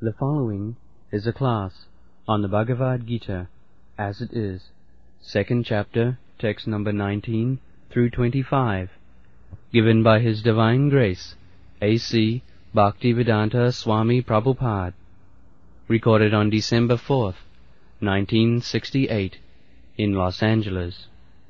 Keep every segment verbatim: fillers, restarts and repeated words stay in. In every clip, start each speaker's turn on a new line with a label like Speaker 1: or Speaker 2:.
Speaker 1: The following is a class on the Bhagavad Gita as it is, second chapter, text number nineteen through twenty-five, given by His Divine Grace, A C Bhaktivedanta Swami Prabhupada, recorded on December fourth, nineteen sixty-eight, in Los Angeles.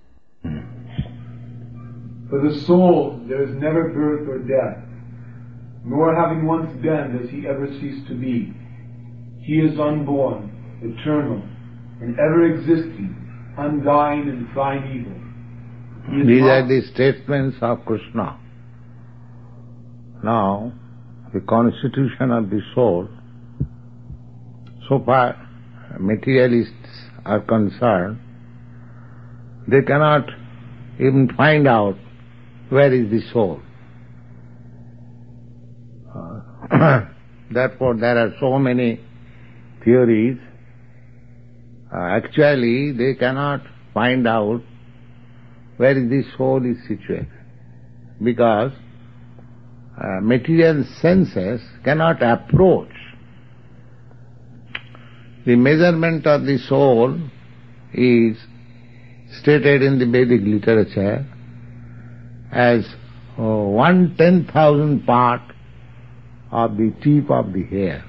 Speaker 2: For the soul there is never birth or death, nor having once been does he ever cease to be. He is unborn, eternal, and ever-existing, undying and primeval.
Speaker 3: These are the statements of Krishna. Now, the constitution of the soul, so far materialists are concerned, they cannot even find out where is the soul. Uh, therefore, there are so many theories. Uh, actually, they cannot find out where the soul is situated, because uh, material senses cannot approach. The measurement of the soul is stated in the Vedic literature as uh, one ten thousand part of the tip of the hair.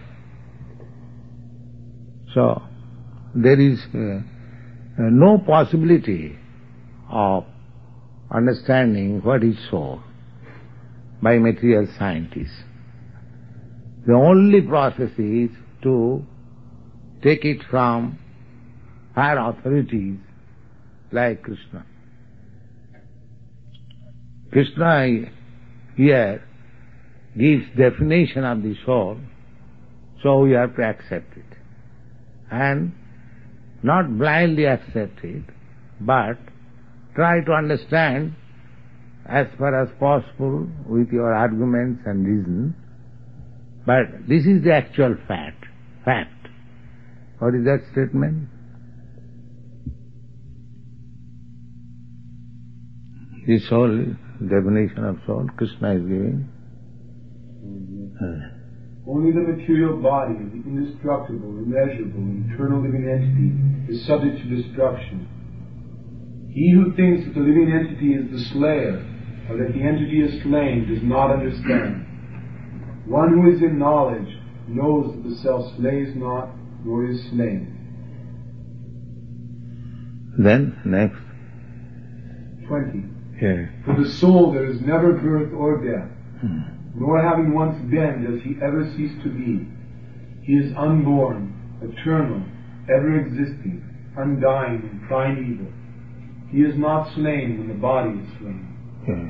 Speaker 3: So, there is uh, no possibility of understanding what is soul by material scientists. The only process is to take it from higher authorities like Krishna. Krishna here gives definition of the soul, so we have to accept it. And not blindly accept it, but try to understand as far as possible with your arguments and reason. But this is the actual fact. Fact. What is that statement? The soul, definition of soul, Krishna is giving.
Speaker 2: Only the material body, the indestructible, immeasurable, eternal living entity, is subject to destruction. He who thinks that the living entity is the slayer, or that the entity is slain, does not understand. One who is in knowledge knows that the self slays not, nor is slain.
Speaker 3: Then, next.
Speaker 2: Twenty.
Speaker 3: Yeah.
Speaker 2: For the soul there is never birth or death,
Speaker 3: Hmm.
Speaker 2: nor having once been does he ever cease to be. He is unborn, eternal, ever-existing, undying, and primeval. He is not slain when the body is slain.
Speaker 3: Yes.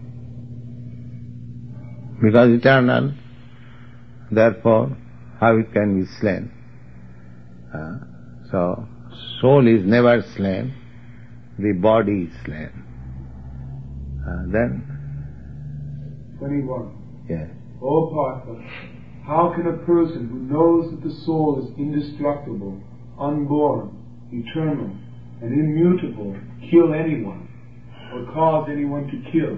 Speaker 3: Because eternal, therefore, how it can be slain? Uh, so, soul is never slain, the body is slain. Uh, then,
Speaker 2: twenty-one.
Speaker 3: yes.
Speaker 2: O Partha, how can a person who knows that the soul is indestructible, unborn, eternal, and immutable kill anyone, or cause anyone to kill?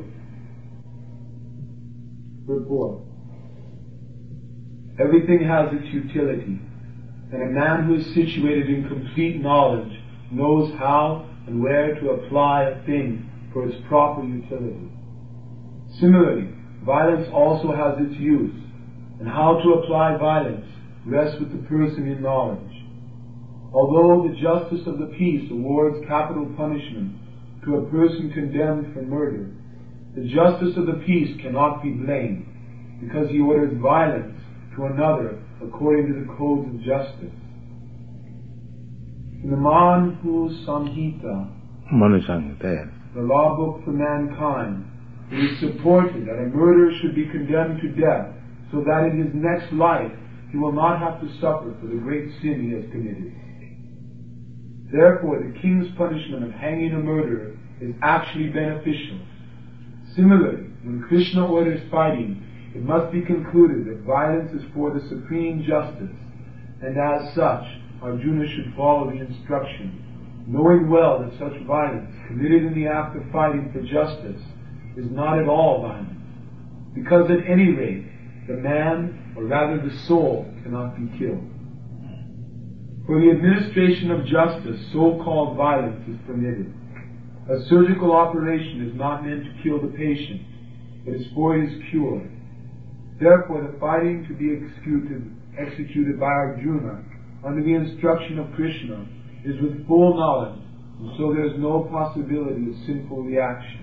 Speaker 2: Report. Everything has its utility, and a man who is situated in complete knowledge knows how and where to apply a thing for its proper utility. Similarly, violence also has its use, and how to apply violence rests with the person in knowledge. Although the justice of the peace awards capital punishment to a person condemned for murder, the justice of the peace cannot be blamed, because he orders violence to another according to the codes of justice. In the Manhu Samhita,
Speaker 3: Manusamhita,
Speaker 2: the law book for mankind, it is supported that a murderer should be condemned to death, so that in his next life he will not have to suffer for the great sin he has committed. Therefore, the king's punishment of hanging a murderer is actually beneficial. Similarly, when Krishna orders fighting, it must be concluded that violence is for the supreme justice, and as such, Arjuna should follow the instruction, knowing well that such violence, committed in the act of fighting for justice, is not at all violence, because at any rate, the man, or rather the soul, cannot be killed. For the administration of justice, so-called violence is permitted. A surgical operation is not meant to kill the patient, but is for his cure. Therefore, the fighting to be executed, executed by Arjuna under the instruction of Krishna is with full knowledge, and so there is no possibility of sinful reaction.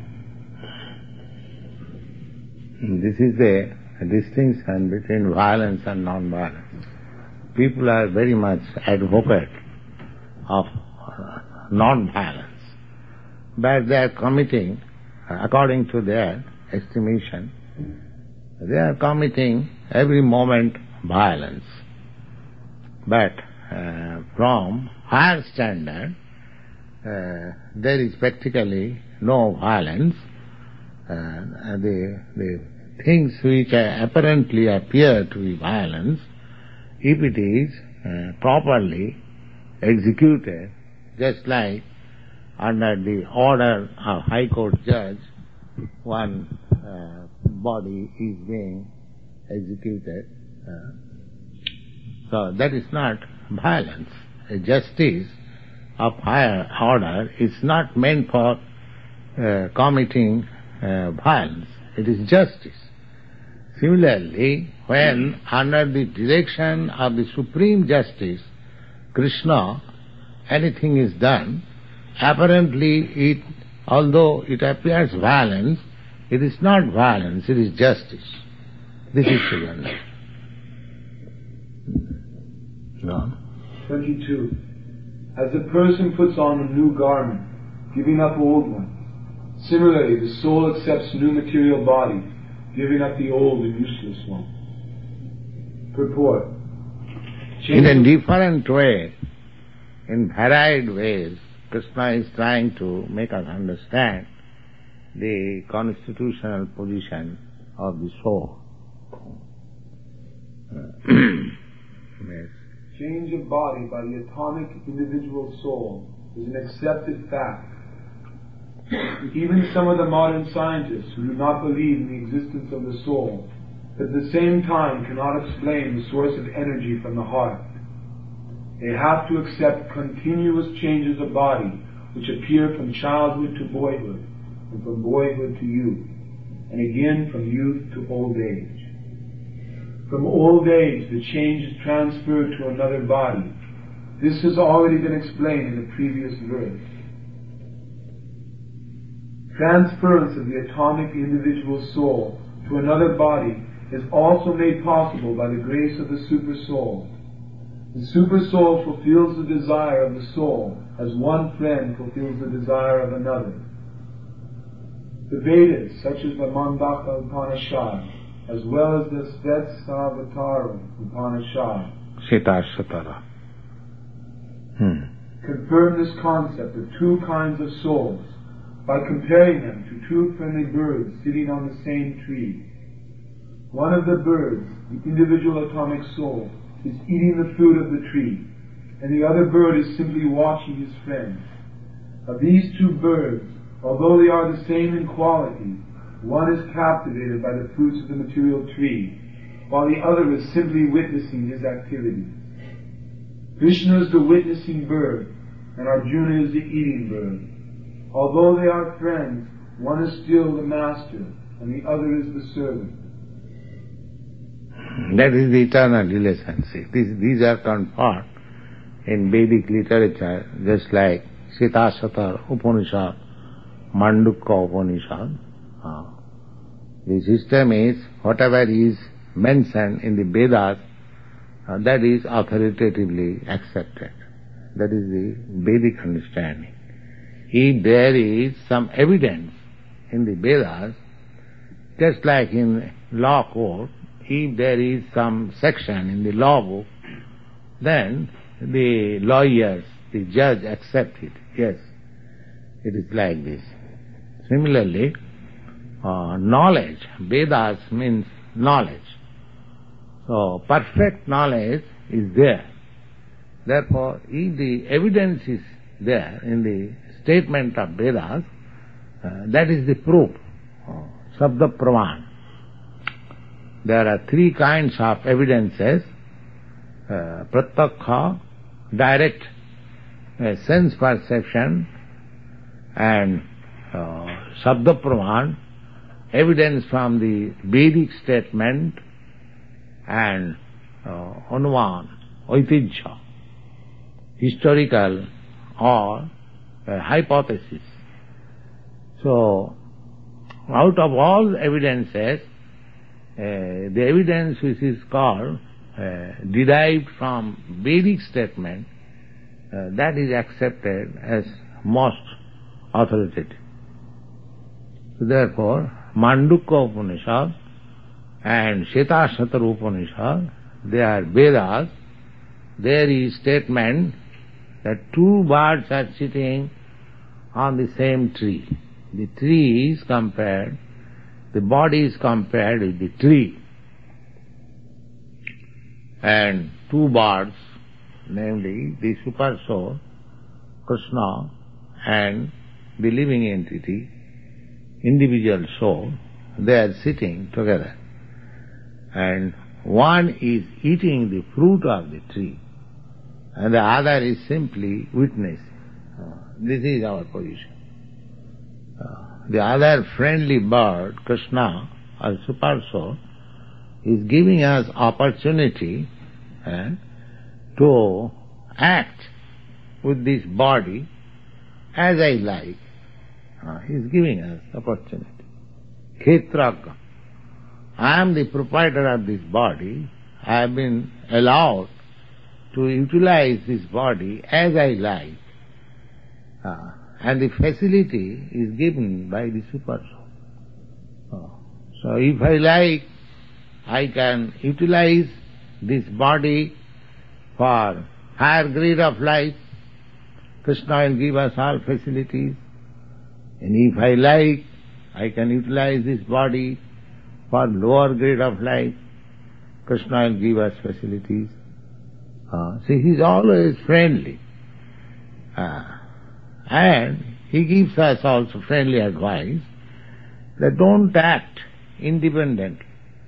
Speaker 3: This is the distinction between violence and non-violence. People are very much advocate of non-violence, but they are committing, according to their estimation, they are committing every moment violence. But uh, from higher standard, uh, there is practically no violence. Uh, the, the things which apparently appear to be violence, if it is uh, properly executed, just like under the order of High Court judge, one uh, body is being executed. Uh, so that is not violence. A justice of higher order is not meant for uh, committing uh, violence. It is justice. Similarly, when under the direction of the Supreme Justice, Krishna, anything is done, apparently it, although it appears violence, it is not violence, it is justice. This is to understand. Go on.
Speaker 2: twenty-two. As a person puts on a new garment, giving up old ones, similarly the soul accepts new material bodies, giving up the old and useless one. Purport.
Speaker 3: In a different way, in varied ways, Krishna is trying to make us understand the constitutional position of the soul. Yes.
Speaker 2: Change of body by the atomic individual soul is an accepted fact. Even some of the modern scientists who do not believe in the existence of the soul, at the same time cannot explain the source of energy from the heart. They have to accept continuous changes of body which appear from childhood to boyhood, and from boyhood to youth, and again from youth to old age. From old age, the change is transferred to another body. This has already been explained in the previous verse. Transference of the atomic individual soul to another body is also made possible by the grace of the Super Soul. The Super Soul fulfills the desire of the soul as one friend fulfills the desire of another. The Vedas, such as the Mandaka Upanishad, as well as the Svetsavatara Upanishad,
Speaker 3: Sitasatara, hmm.
Speaker 2: confirm this concept of two kinds of souls by comparing them to two friendly birds sitting on the same tree. One of the birds, the individual atomic soul, is eating the fruit of the tree, and the other bird is simply watching his friend. Of these two birds, although they are the same in quality, one is captivated by the fruits of the material tree, while the other is simply witnessing his activities. Krishna is the witnessing bird, and Arjuna is the eating bird. Although they are friends, one is still the master, and the other is the servant.
Speaker 3: That is the eternal relationship. These, these are confirmed in Vedic literature, just like Sitasatar Upanishad, Mandukya Upanishad. Uh, the system is, whatever is mentioned in the Vedas, uh, that is authoritatively accepted. That is the Vedic understanding. If there is some evidence in the Vedas, just like in law court, if there is some section in the law book, then the lawyers, the judge accept it. Yes, it is like this. Similarly, uh, knowledge, Vedas means knowledge. So, perfect knowledge is there. Therefore, if the evidence is there in the statement of Vedas, uh, that is the proof, uh, Sabda Praman. there are three kinds of evidences. Uh, pratyakha, direct uh, sense perception, and uh, sabda praman, evidence from the Vedic statement, and uh, anuman, oitijya, historical or uh, hypothesis. So, out of all evidences, uh, the evidence which is called uh, derived from Vedic statement, uh, that is accepted as most authoritative. So therefore, Mandukya Upanishad and Shvetasvatara Upanishad, they are Vedas. There is statement that two birds are sitting on the same tree. The tree is compared, the body is compared with the tree. And two birds, namely the super soul, Krishna, and the living entity, individual soul, they are sitting together. And one is eating the fruit of the tree, and the other is simply witnessing. Uh, this is our position. Uh, the other friendly bird, Krishna, or super soul, is giving us opportunity uh, to act with this body as I like. Uh, he is giving us opportunity. Khetraka. I am the proprietor of this body. I have been allowed to utilize this body as I like. Uh, and the facility is given by the super soul. Uh, so if I like, I can utilize this body for higher grade of life. Krishna will give us all facilities. And if I like, I can utilize this body for lower grade of life. Krishna will give us facilities. Uh, see, he is always friendly. Uh, and he gives us also friendly advice that don't act independently.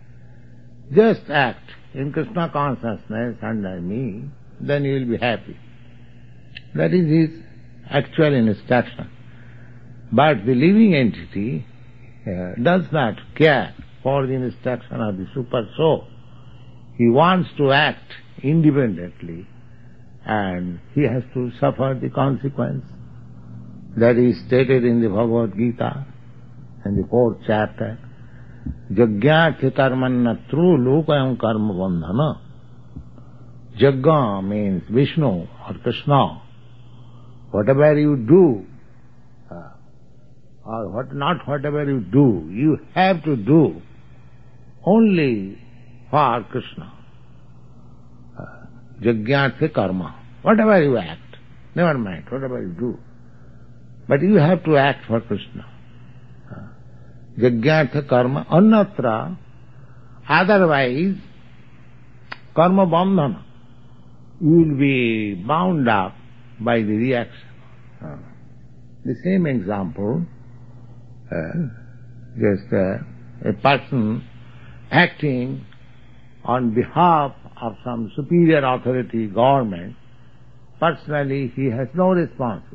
Speaker 3: Just act in Krishna consciousness under me, then you will be happy. That is his actual instruction. But the living entity uh, does not care for the instruction of the super soul. He wants to act independently, and he has to suffer the consequence. That is stated in the Bhagavad Gita, in the fourth chapter. Jagyatya karmannatru lokayam karma bandhana. Jagga means Vishnu or Krishna. Whatever you do, uh, or what, not whatever you do, you have to do only for Krishna. Uh, Jagyatya karma. Whatever you act, never mind, whatever you do. But you have to act for Krishna. Jagyatya karma annatra, otherwise karma bandhana. You will be bound up by the reaction. Uh, the same example, uh, just uh, a person acting on behalf of some superior authority, government, personally he has no responsibility.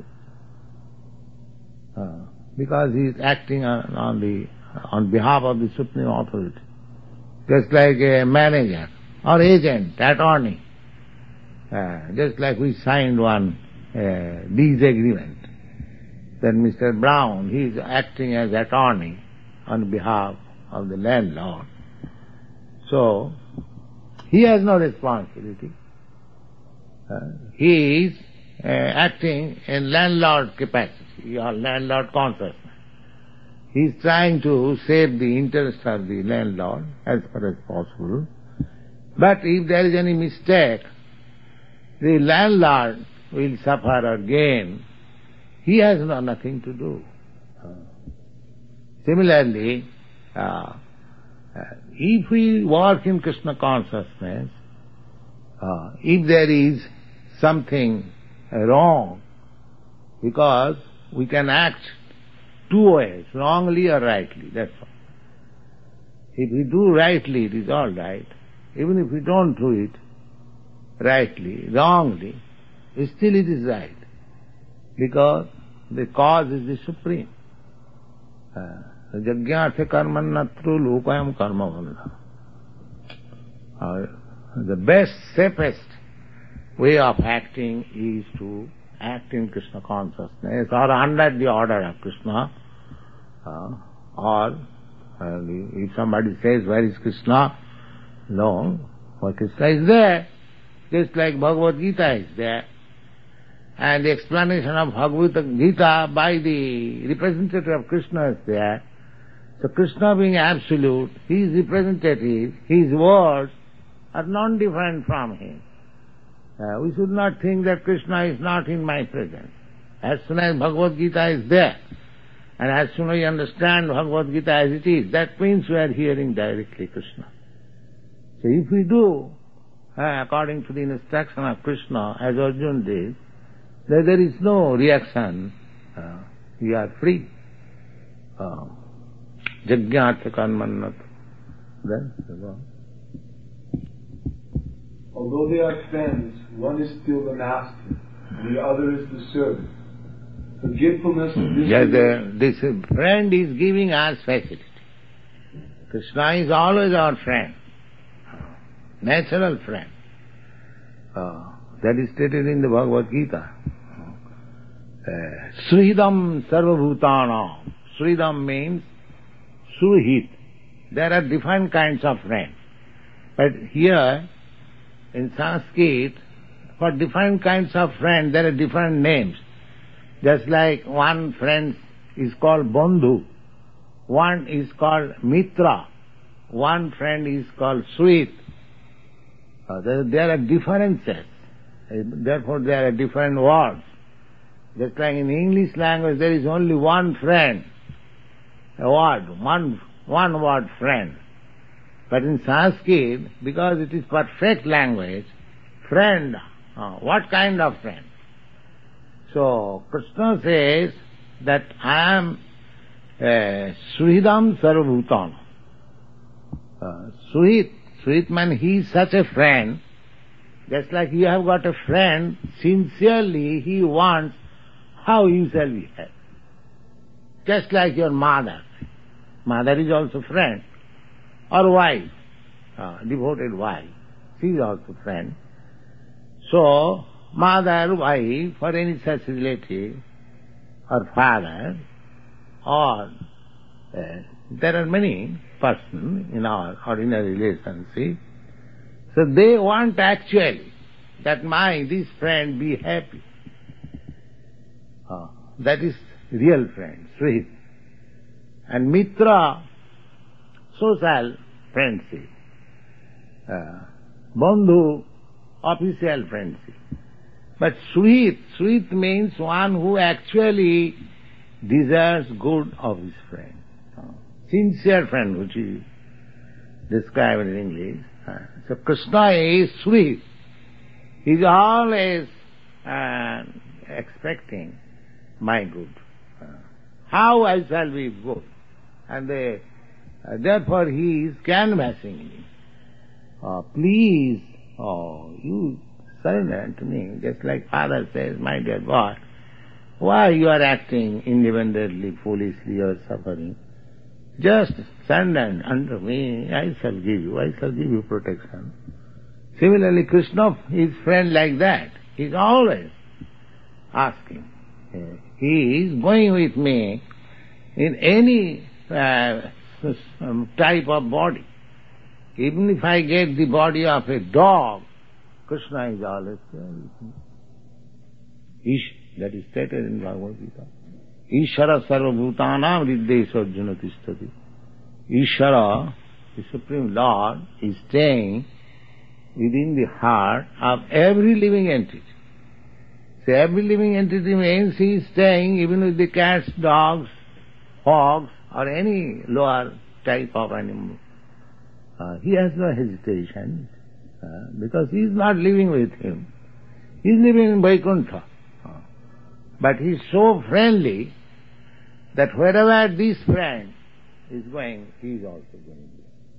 Speaker 3: Uh, because he is acting on, on the on behalf of the supreme authority. Just like a manager or agent, attorney. Uh, just like we signed one uh, lease agreement. Then Mister Brown, he is acting as attorney on behalf of the landlord. So, he has no responsibility. Uh, he is uh, acting in landlord capacity or landlord consciousness. He is trying to save the interest of the landlord as far as possible. But if there is any mistake, the landlord will suffer or gain. He has no, nothing to do. Uh, similarly, uh, uh, if we work in Krishna consciousness, uh, if there is something wrong, because we can act two ways, wrongly or rightly, that's all. If we do rightly, it is all right. Even if we don't do it rightly, wrongly, still it is right. Because the cause is the supreme. Yajñārtha karmannatru lokayam karma bandha. The best, safest way of acting is to act in Krishna consciousness or under the order of Krishna. Uh, or uh, if somebody says, where is Krishna? No, for Krishna is there. Just like Bhagavad Gita is there. And the explanation of Bhagavad Gita by the representative of Krishna is there. So Krishna being absolute, his representative, his words are non-different from him. Uh, we should not think that Krishna is not in my presence. As soon as Bhagavad Gita is there, and as soon as we understand Bhagavad Gita as it is, that means we are hearing directly Krishna. So if we do, uh, according to the instruction of Krishna, as Arjuna did, then there is no reaction. Uh, we are free. Yajñārtha karmannat. Then,
Speaker 2: although they are friends, one is still the master, and the other is the servant. Forgetfulness of this...
Speaker 3: Yes, the, this friend is giving us facility. Krishna is always our friend, natural friend. Uh, that is stated in the Bhagavad Gita. Uh, Suhridam sarvabhutanam. Suhridam means suhit. There are different kinds of friends. But here, in Sanskrit, for different kinds of friends, there are different names. Just like one friend is called Bandhu, one is called Mitra, one friend is called Sweet. Uh, there, there are differences. Therefore, there are different words. Just like in English language, there is only one friend, a word, one, one word friend. But in Sanskrit, because it is perfect language, friend, uh, what kind of friend? So, Krishna says that I am uh, Suhridam Sarvabhutanam. Uh, Suhit, Suhit means he is such a friend, just like you have got a friend, sincerely he wants how you shall be happy. Just like your mother. Mother is also friend. Or wife, uh, devoted wife. She is also friend. So, mother, wife, or any such relative, or father, or uh, there are many persons in our ordinary relationship. So they want actually that my, this friend be happy. Uh, that is real friend, sweet. And mitra, social friendship. Uh, bandhu, official friendship. But sweet, sweet means one who actually desires good of his friend. Uh, sincere friend, which is described in English. Uh, so Krishna is sweet. He is always uh, expecting my good. Uh, how I shall be good. And they, uh, therefore he is canvassing me. Uh, please, oh, you surrender to me, just like father says, my dear boy, why you are acting independently, foolishly, or suffering? Just surrender unto me, I shall give you, I shall give you protection. Similarly, Krishna is friend like that. He is always asking. He is going with me in any uh, type of body. Even if I get the body of a dog, Krishna is always there with me. Ish, that is stated in Bhagavad Gita. Ishara sarvabhutanam riddhesu arjuna tishtati. Ishara, the Supreme Lord, is staying within the heart of every living entity. So every living entity means he is staying even with the cats, dogs, hogs, or any lower type of animal. Uh, he has no hesitation, uh, because he is not living with him. He is living in Vaikuntha. Uh, but he is so friendly that wherever this friend is going, he is also going there.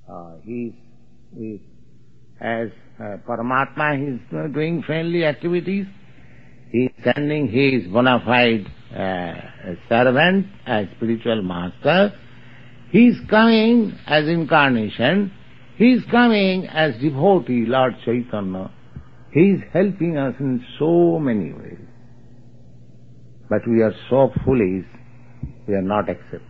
Speaker 3: Uh, he's, he, as uh, Paramatma, he is doing friendly activities. He is sending his bona fide uh, servant as spiritual master. He is coming as incarnation. He is coming as devotee, Lord Chaitanya. He is helping us in so many ways. But we are so foolish, we are not accepting.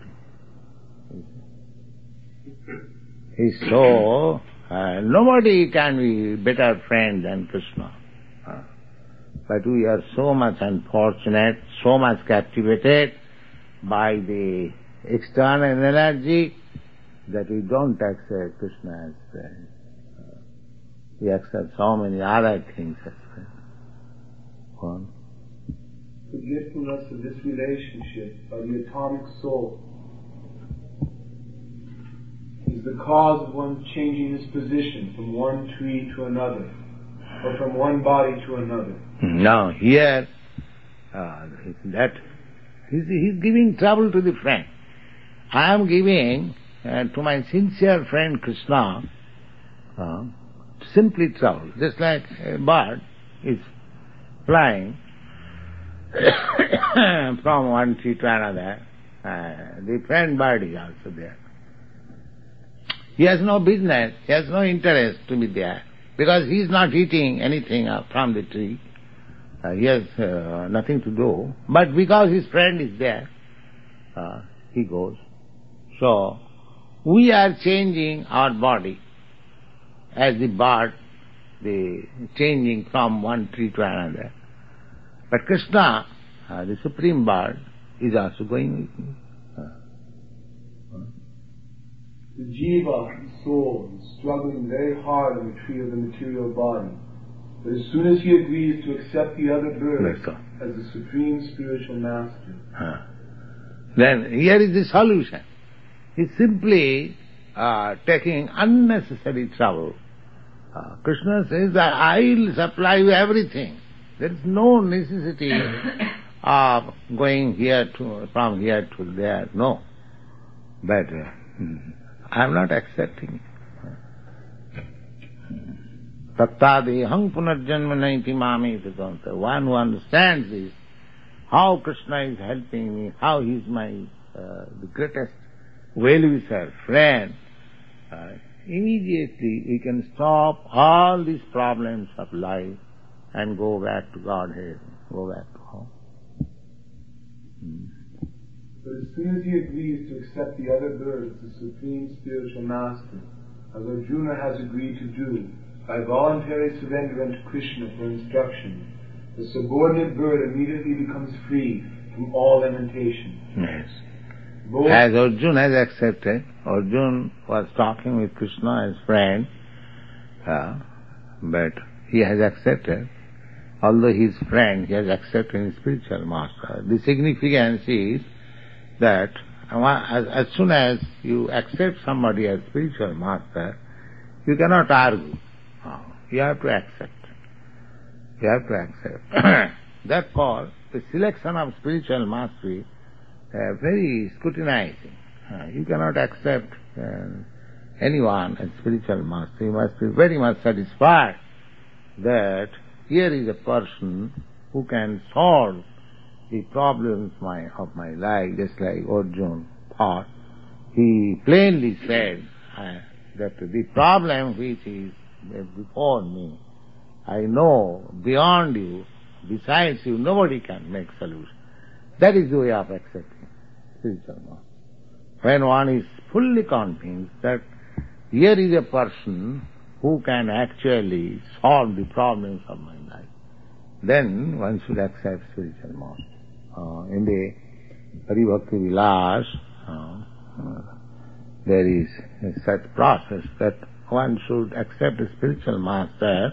Speaker 3: He is so, uh, nobody can be better friend than Krishna. Uh, but we are so much unfortunate, so much captivated by the external energy that we don't accept Krishna as friend. Uh, we accept so many other things as friend. One.
Speaker 2: Forgetfulness of this relationship by the atomic soul is the cause of one changing his position from one tree to another, or from one body to another.
Speaker 3: Now here, uh, that he's, he's giving trouble to the friend. I am giving uh, to my sincere friend Krishna uh, simply trouble. Just like a bird is flying from one tree to another, uh, the friend bird is also there. He has no business, he has no interest to be there, because he is not eating anything from the tree. Uh, he has uh, nothing to do. But because his friend is there, uh, he goes. So, we are changing our body as the bird, the changing from one tree to another. But Krishna, uh, the supreme bird, is also going with me. Uh, uh.
Speaker 2: The jiva, the soul, is struggling very hard on the tree of the material body. But as soon as he agrees to accept the other birds as the supreme spiritual master,
Speaker 3: uh. then here is the solution. He's simply uh, taking unnecessary trouble. Uh, Krishna says that I will supply you everything. There is no necessity of going here to from here to there. No. But uh, I am not accepting it. Tattadeham punarjanma naiti mameti tanta. One who understands this, how Krishna is helping me, how he is my uh, the greatest well-wisher, friend, uh, immediately we can stop all these problems of life and go back to Godhead, go back to home. Hmm.
Speaker 2: But as soon as he agrees to accept the other bird as the supreme spiritual master, as Arjuna has agreed to do, by voluntary surrender unto Krishna for instruction, the subordinate bird immediately becomes free from all limitation.
Speaker 3: Yes.
Speaker 2: Both
Speaker 3: as Arjuna has accepted, Arjuna was talking with Krishna as friend, uh, but he has accepted, although he is friend, he has accepted his spiritual master. The significance is that as, as soon as you accept somebody as spiritual master, you cannot argue. Oh, you have to accept. You have to accept. Therefore, the selection of spiritual mastery uh, very scrutinizing. Uh, you cannot accept uh, anyone as spiritual master. You must be very much satisfied that here is a person who can solve the problems my, of my life, just like Arjuna thought. He plainly said uh, that the problem which is before me, I know beyond you, besides you, nobody can make solution. That is the way of accepting spiritual master. When one is fully convinced that here is a person who can actually solve the problems of my life, then one should accept spiritual master. Uh, in the Hari Bhakti Vilas, uh, uh, there is such process that one should accept a spiritual master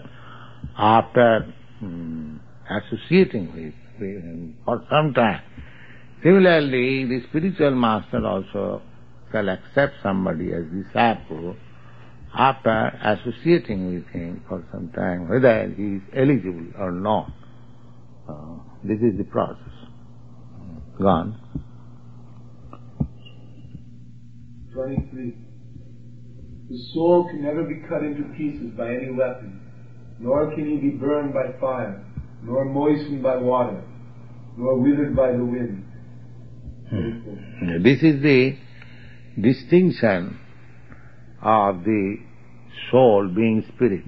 Speaker 3: after um, associating with, with him for some time. Similarly, the spiritual master also shall accept somebody as disciple after associating with him for some time, whether he is eligible or not. Uh, this is the process. Gone.
Speaker 2: twenty-three. The soul can never be cut into pieces by any weapon, nor can he be burned by fire, nor moistened by water, nor withered by the wind.
Speaker 3: Hmm. This is the distinction of the soul being spirit.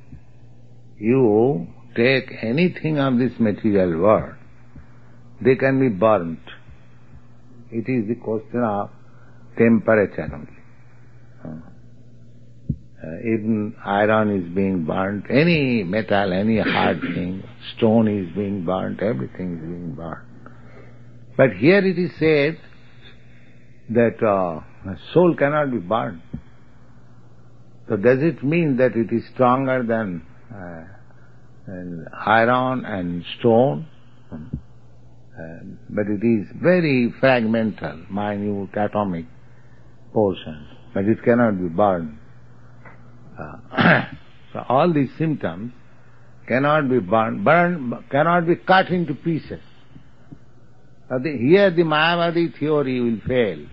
Speaker 3: You take anything of this material world, they can be burnt. It is the question of temperature only. Uh, even iron is being burnt, any metal, any hard thing, stone is being burnt, everything is being burnt. But here it is said that uh, soul cannot be burnt. So does it mean that it is stronger than uh, and iron and stone? Uh, but it is very fragmental, minute, atomic portions, but it cannot be burned. Uh, so all these symptoms cannot be burned, burned cannot be cut into pieces. So the, here the Mayavadi theory will fail.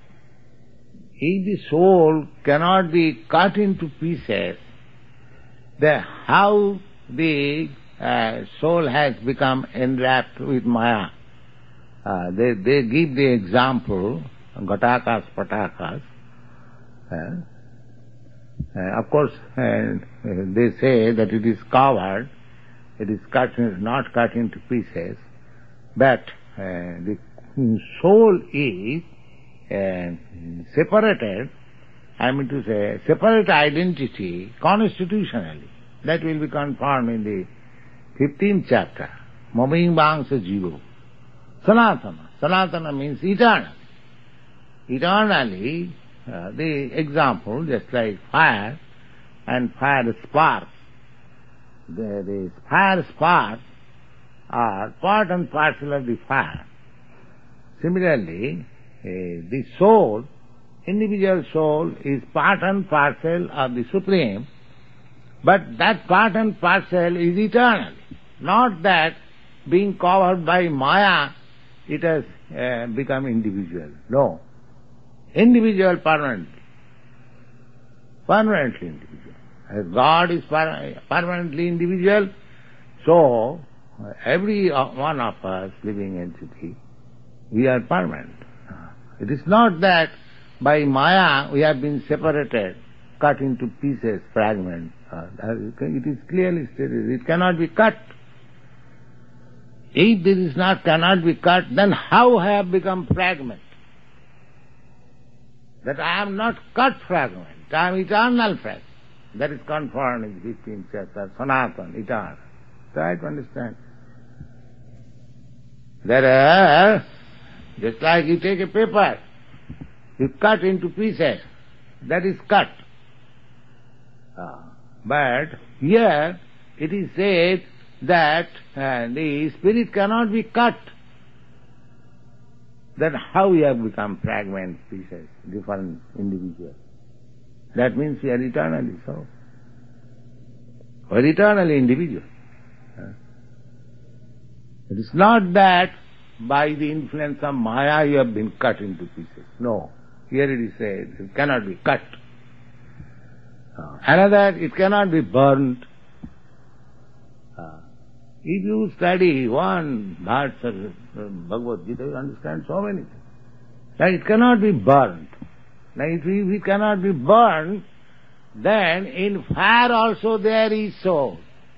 Speaker 3: If the soul cannot be cut into pieces, then how the uh, soul has become enwrapped with Maya? Uh, they, they give the example, Ghatakas, Patakas. Uh, uh, of course, uh, they say that it is covered, it is cut, not cut into pieces, but uh, the soul is uh, separated, I mean to say, separate identity constitutionally. That will be confirmed in the fifteenth chapter. Maming Bangsa Jivo. Sanatana. Sanatana means eternal. Eternally, uh, the example, just like fire and fire sparks. The, the fire sparks are part and parcel of the fire. Similarly, uh, the soul, individual soul, is part and parcel of the Supreme, but that part and parcel is eternal. Not that being covered by Maya, it has uh, become individual. No. Individual permanently. Permanently individual. As God is per- permanently individual, so uh, every one of us, living entity, we are permanent. It is not that by Maya we have been separated, cut into pieces, fragments. Uh, it is clearly stated, it cannot be cut. If this is not cannot be cut, then how I have become fragment? That I am not cut fragment, I am eternal fragment. That is confirmed in the fifteenth chapter, Sanatan, eternal. Try to understand. There are, just like you take a paper, you cut into pieces, that is cut. Uh, but here it is said that uh, the spirit cannot be cut. Then how we have become fragments, pieces, different individuals? That means we are eternally so. We are eternally individual. Uh, it is not that by the influence of Maya you have been cut into pieces. No. Here it is said, it cannot be cut. Uh, another, it cannot be burnt. Uh, if you study one verse of uh, Bhagavad Gita, you understand so many things. Now it cannot be burnt. Now if it cannot be burnt, then in fire also there is soul.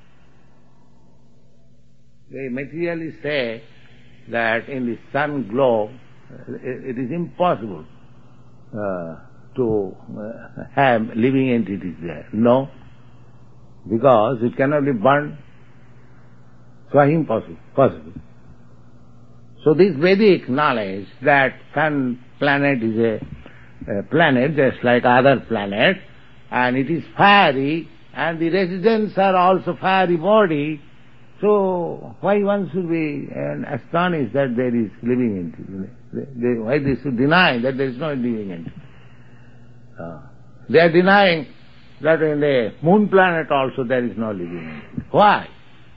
Speaker 3: They materially say that in the sun glow, it, it is impossible uh, to uh, have living entities there. No, because it cannot be burned. So impossible, possible. So this Vedic knowledge that sun planet is a, a planet just like other planets, and it is fiery, and the residents are also fiery body, so why one should be uh, astonished that there is living entity? They, they, why they should deny that there is no living entity? Uh, they are denying that in the moon planet also there is no living entity. Why?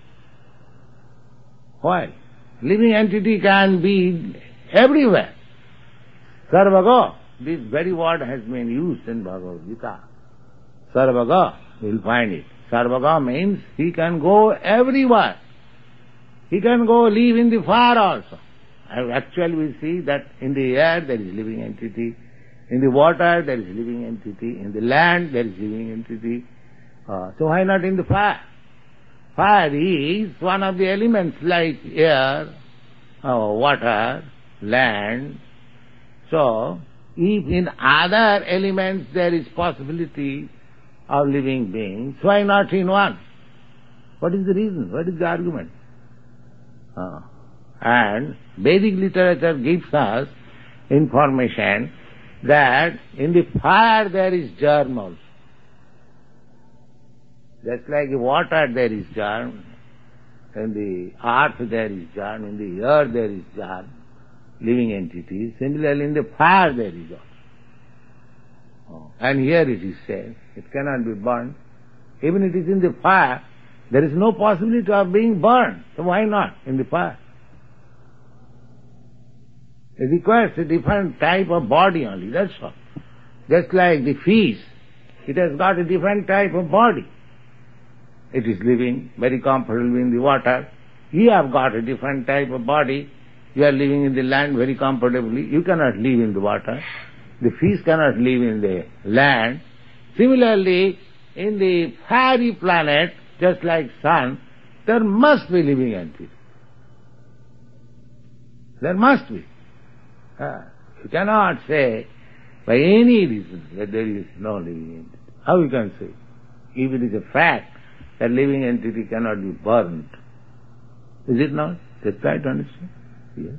Speaker 3: Why? Living entity can be everywhere. Sarvago, this very word has been used in Bhagavad Gita. Sarvaga, you will find it. Sarvaga means he can go everywhere. He can go live in the fire also. And actually we see that in the air there is living entity, in the water there is living entity, in the land there is living entity. Uh, so why not in the fire? Fire is one of the elements like air, uh, water, land. So, if in other elements there is possibility of living beings, why not in one? What is the reason? What is the argument? Uh, and Vedic literature gives us information that in the fire there is germ also. Just like in water there is germ, in the earth there is germ, in the air there is germ, living entities. Similarly in the fire there is also. Oh. And here it is said, it cannot be burned. Even it is in the fire, there is no possibility of being burned. So why not in the fire? It requires a different type of body only, that's all. Just like the fish, it has got a different type of body. It is living very comfortably in the water. You have got a different type of body. You are living in the land very comfortably. You cannot live in the water. The fish cannot live in the land. Similarly, in the fiery planet, just like sun, there must be living entity. There must be. Uh, you cannot say by any reason that there is no living entity. How you can say? If it is a fact that living entity cannot be burnt, is it not? Just try to understand. Yes.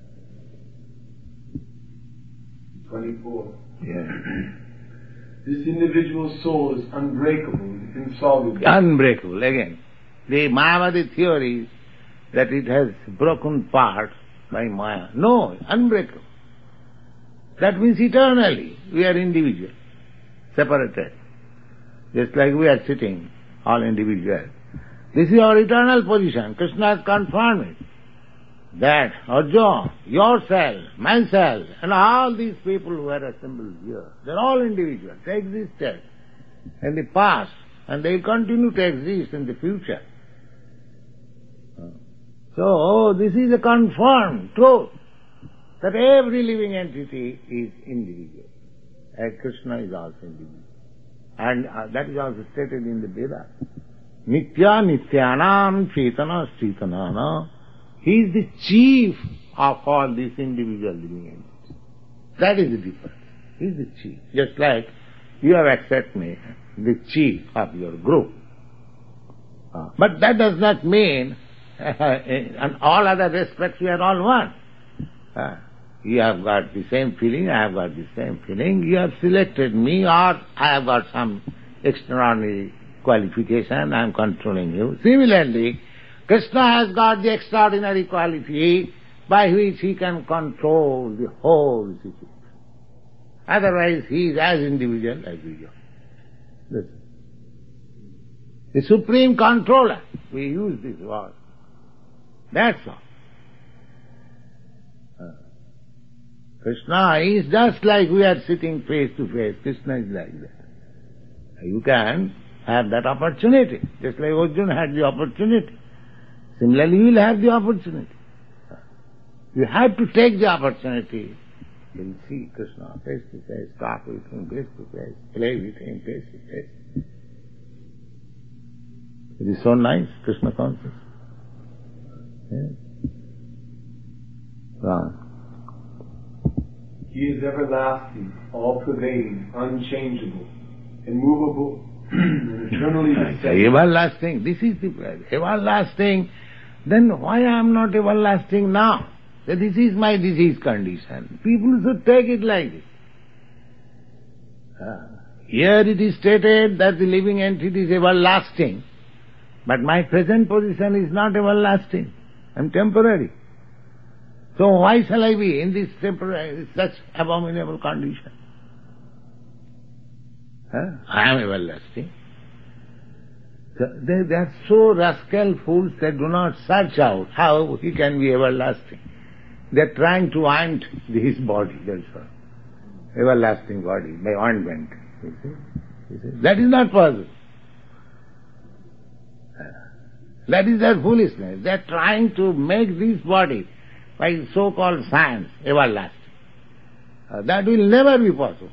Speaker 2: twenty-four.
Speaker 3: Yeah.
Speaker 2: This individual soul is unbreakable, insoluble.
Speaker 3: Unbreakable, again. The Mayavadi theory is that it has broken parts by Maya. No, unbreakable. That means eternally we are individual, separated. Just like we are sitting, all individual. This is our eternal position. Krishna has confirmed it. That Arjuna, yourself, myself, and all these people who are assembled here, they're all individuals. They existed in the past, and they continue to exist in the future. So, this is a confirmed truth, that every living entity is individual. And Krishna is also individual. And uh, that is also stated in the Vedas. Nitya nityanam chetana chetanana. He is the chief of all these individual living entities. That is the difference. He is the chief. Just like you have accepted me, the chief of your group. Uh, but that does not mean in all other respects we are all one. Uh, you have got the same feeling, I have got the same feeling. You have selected me, or I have got some extraordinary qualification, I am controlling you. Similarly, Krishna has got the extraordinary quality by which he can control the whole situation. Otherwise, he is as individual as we are. Listen. The supreme controller, we use this word. That's all. Uh, Krishna is just like we are sitting face to face. Krishna is like that. You can have that opportunity, just like Arjuna had the opportunity. Similarly, you will have the opportunity. You have to take the opportunity. You will see Krishna face to face, talk with him face to face, play with him face to face. It is so nice, Krishna consciousness. Yeah. Wow.
Speaker 2: He is everlasting, all-pervading, unchangeable, immovable, and eternally the same.
Speaker 3: Everlasting. This is the everlasting. Then why I am not everlasting now? That this is my disease condition. People should take it like this. Uh, here it is stated that the living entity is everlasting, but my present position is not everlasting. I am temporary. So why shall I be in this temporary, such abominable condition? Huh? I am everlasting. So they, they are so rascal fools that do not search out how he can be everlasting. They are trying to oint his body, that's all. Everlasting body, by ointment, you see. You see? That is not possible. That is their foolishness. They are trying to make this body, by so-called science, everlasting. Uh, that will never be possible.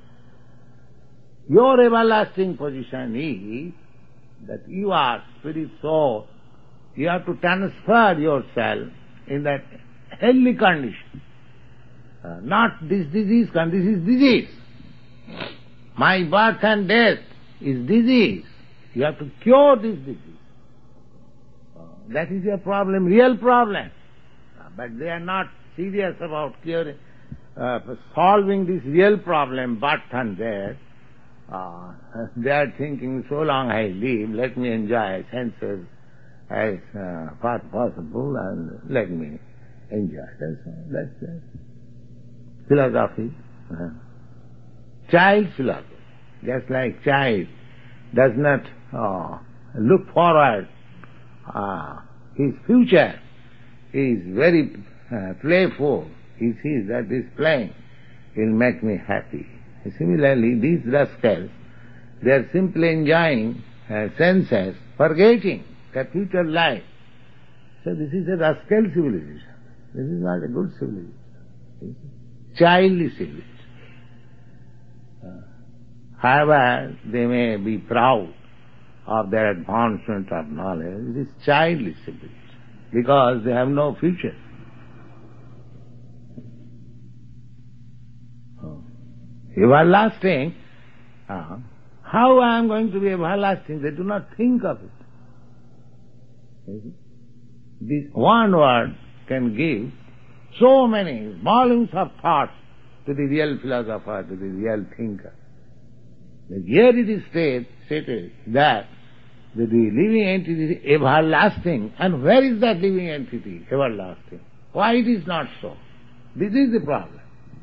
Speaker 3: Your everlasting position is that you are spirit soul. You have to transfer yourself in that healthy condition. Uh, not this disease, this is disease. My birth and death is disease. You have to cure this disease. Uh, that is your problem, real problem. Uh, but they are not serious about curing, uh, solving this real problem, birth and death. Uh, they are thinking, so long I live, let me enjoy senses as uh, far possible and let me enjoy. That's all. That's that. Philosophy. Uh, child philosophy. Just like child does not uh, look forward, uh, his future is very uh, playful. He sees that this playing will make me happy. Similarly, these rascals, they are simply enjoying uh, senses, forgetting their future life. So this is a rascal civilization. This is not a good civilization. Childish civilization. Uh, however, they may be proud of their advancement of knowledge. It is childish civilization because they have no future. Everlasting, uh, how I am going to be everlasting? They do not think of it. This one word can give so many volumes of thoughts to the real philosopher, to the real thinker. But here it is stated, stated that the living entity is everlasting. And where is that living entity, everlasting? Why it is not so? This is the problem.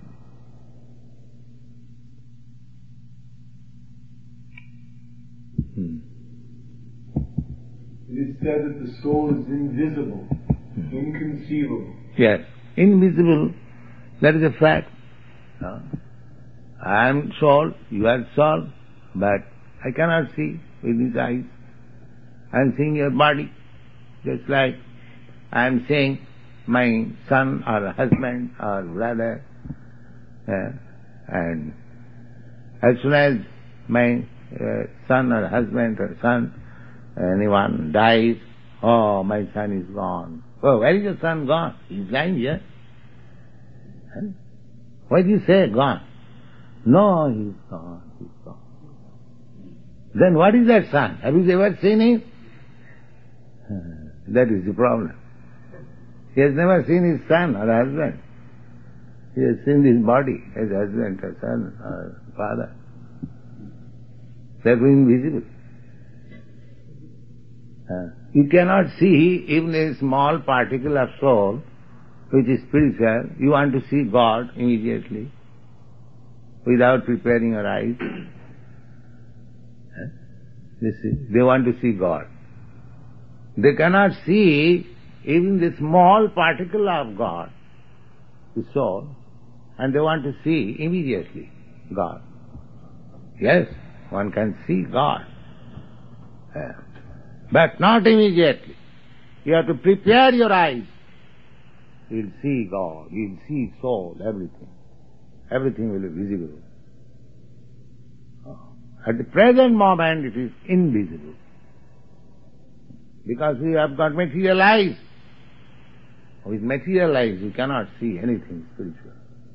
Speaker 2: It is said that the soul is invisible, hmm. inconceivable.
Speaker 3: Yes, invisible, that is a fact. No? I am soul, you are soul, but I cannot see with these eyes. I am seeing your body, just like I am seeing my son or husband or brother. Uh, and as soon as my uh, son or husband or son, anyone dies, oh, my son is gone. Oh, where is your son gone? He's lying here. Huh? Why do you say gone? No, he's gone, he's gone. Then what is that son? Have you ever seen him? That is the problem. He has never seen his son or husband. He has seen his body as husband or son or father. That is invisible. Uh, you cannot see even a small particle of soul, which is spiritual. You want to see God immediately, without preparing your eyes. uh, they, see, they want to see God. They cannot see even the small particle of God, the soul, and they want to see immediately God. Yes, one can see God. Uh, But not immediately. You have to prepare your eyes. You'll see God, you'll see soul, everything. Everything will be visible. At the present moment it is invisible. Because we have got material eyes. With material eyes we cannot see anything spiritual.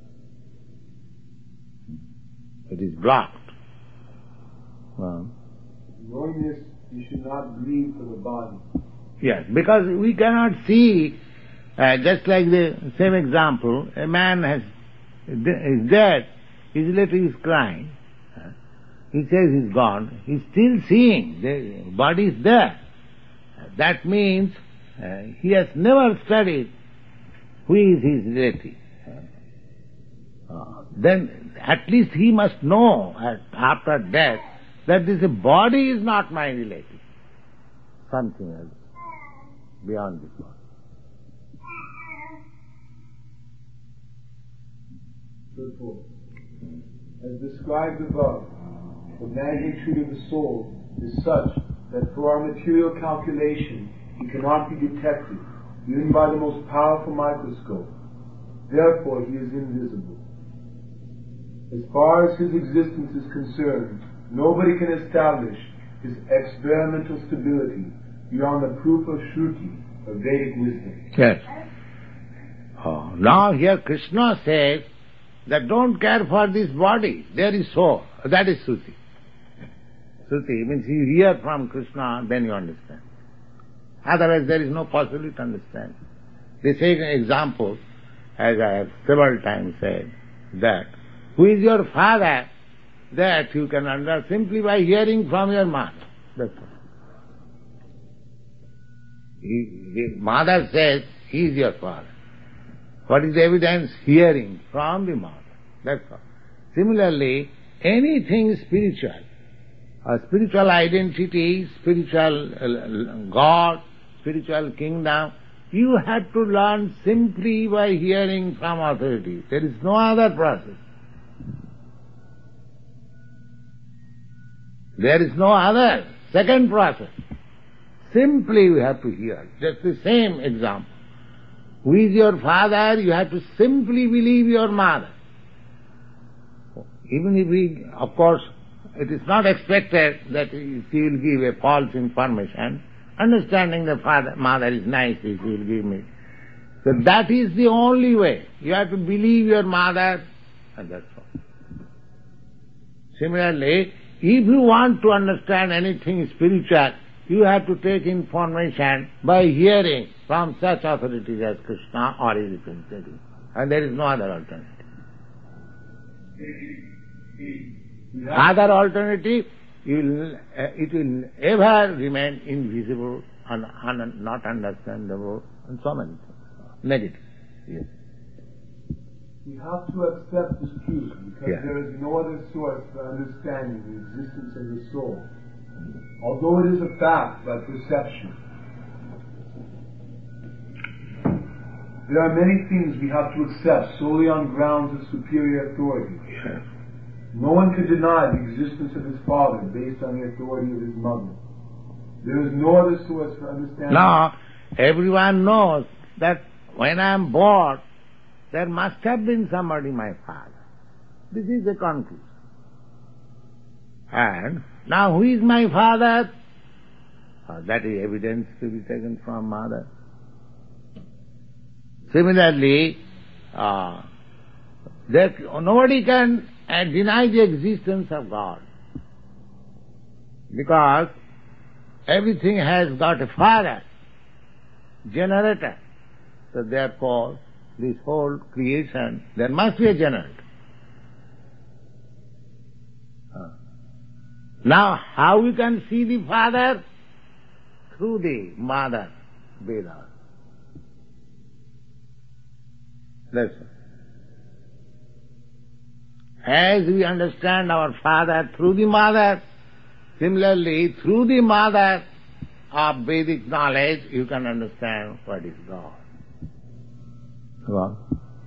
Speaker 3: It is blocked. Well,
Speaker 2: knowing this, you should not grieve for the body.
Speaker 3: Yes, because we cannot see, uh, just like the same example, a man has is dead, his relative is crying, uh, he says he's gone, he's still seeing, the body is there. That means uh, he has never studied who is his relative. Uh, then at least he must know at, after death that this body is not my relative. Something else beyond this body.
Speaker 2: As described above, the magnitude of the soul is such that for our material calculation he cannot be detected even by the most powerful microscope. Therefore he is invisible. As far as his existence is concerned, nobody can establish his experimental stability beyond the proof of Shruti, of Vedic wisdom.
Speaker 3: Yes. Oh, now here Krishna says that don't care for this body, there is soul. That is Shruti. Shruti means you hear from Krishna, then you understand. Otherwise there is no possibility to understand. They say an example, as I have several times said, that who is your father, that you can understand simply by hearing from your mother. That's all. He, he, mother says, he is your father. What is the evidence? Hearing from the mother. That's all. Similarly, anything spiritual, a spiritual identity, spiritual uh, God, spiritual kingdom, you have to learn simply by hearing from authority. There is no other process. There is no other second process. Simply you have to hear. That's the same example. Who is your father? You have to simply believe your mother. Even if we, of course, it is not expected that she will give a false information. Understanding the father, mother is nice, she will give me. So that is the only way. You have to believe your mother, and that's all. Similarly, if you want to understand anything spiritual, you have to take information by hearing from such authorities as Krishna or his representative. And there is no other alternative. Other alternative, you will, uh, it will ever remain invisible and un- not understandable and so many things. Negative. Yes.
Speaker 2: We have to accept this truth because
Speaker 3: Yeah.
Speaker 2: there is no other source for understanding the existence of the soul. Although it is a fact by perception, there are many things we have to accept solely on grounds of superior authority.
Speaker 3: Yes.
Speaker 2: No one can deny the existence of his father based on the authority of his mother. There is no other source for understanding.
Speaker 3: Now, everyone knows that when I am born, there must have been somebody my father. This is the conclusion. And now who is my father? Uh, that is evidence to be taken from mother. Similarly, uh, there, nobody can uh, deny the existence of God, because everything has got a father, generator. So therefore, this whole creation, there must be a generator. Uh. Now, how we can see the father? Through the mother, Veda. That's it. As we understand our father through the mother, similarly, through the mother of Vedic knowledge, you can understand what is God. Go on.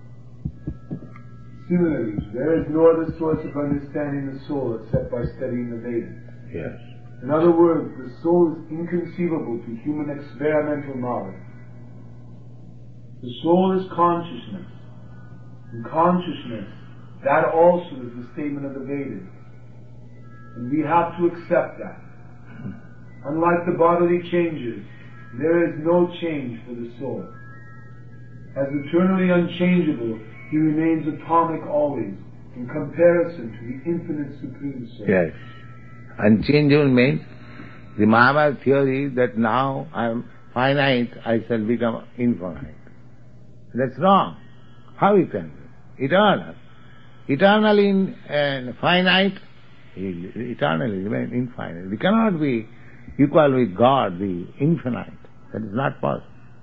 Speaker 2: Similarly, there is no other source of understanding the soul except by studying the Vedas.
Speaker 3: Yes.
Speaker 2: In other words, the soul is inconceivable to human experimental knowledge. The soul is consciousness. And consciousness, that also is the statement of the Vedas. And we have to accept that. Unlike the bodily changes, there is no change for the soul. As eternally unchangeable, he remains atomic always, in comparison to the infinite Supreme Soul.
Speaker 3: Yes. Unchangeable means the Mahabharata theory that now I am finite, I shall become infinite. That's wrong. How you can be? Eternal. Eternally in, uh, finite, he eternally remain infinite. We cannot be equal with God, the infinite. That is not possible.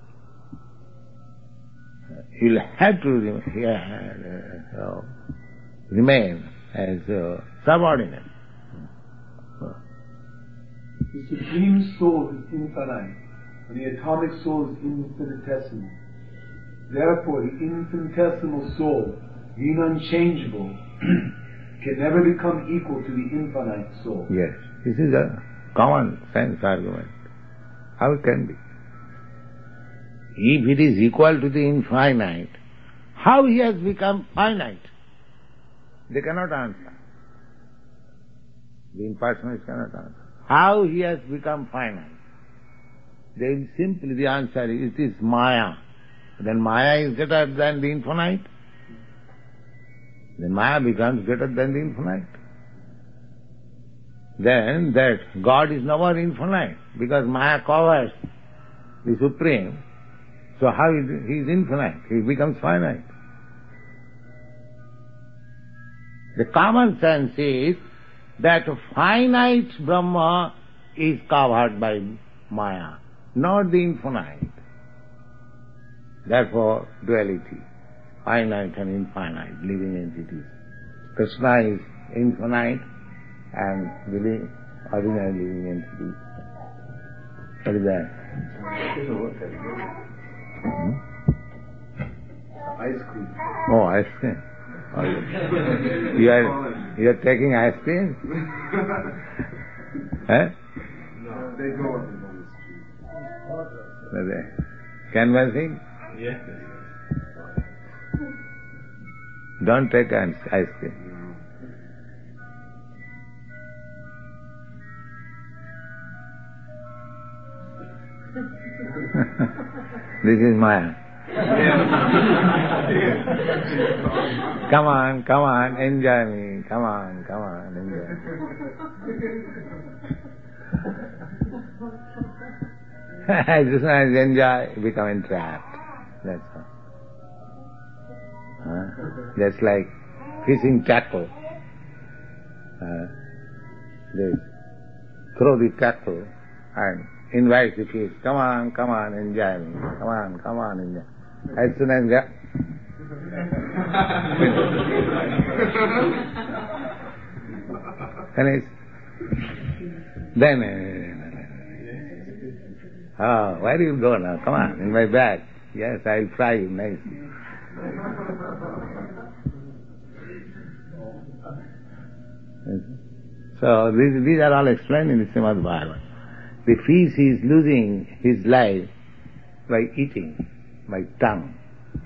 Speaker 3: He will have to remain, uh, uh, remain as uh, subordinate.
Speaker 2: The Supreme Soul is infinite, and the atomic soul is infinitesimal. Therefore, the infinitesimal soul, being unchangeable, can never become equal to the infinite soul.
Speaker 3: Yes, this is a common sense argument. How it can be? If it is equal to the infinite, how he has become finite? They cannot answer. The impersonalists cannot answer. How he has become finite? Then simply the answer is, it is Maya. Then Maya is greater than the infinite. Then Maya becomes greater than the infinite. Then that God is never infinite, because Maya covers the Supreme. So how is he is infinite? He becomes finite. The common sense is that finite Brahma is covered by Maya, not the infinite. Therefore, duality, finite and infinite, living entities. Krishna is infinite and living, ordinary living entities. What is that? Hmm?
Speaker 2: Ice cream.
Speaker 3: Oh, ice cream. Oh, you are you are taking ice cream? Eh?
Speaker 2: No, they go up and down the street.
Speaker 3: Are they canvassing?
Speaker 2: Yes.
Speaker 3: Don't take ice ice cream. This is Maya. Come on, come on, enjoy me. Come on, come on, enjoy me. Just as enjoy, become entrapped. That's all. Huh? That's like fishing tackle. Uh, they throw the tackle and invite the fish. Come on, come on, enjoy me. Come on, come on, enjoy. As soon as that, finish. Then, uh, oh, where do you go now? Come on, in my bag. Yes, I'll fry you nicely. So these, these are all explained in the Srimad Bhagavatam. The fish is losing his life by eating, by tongue.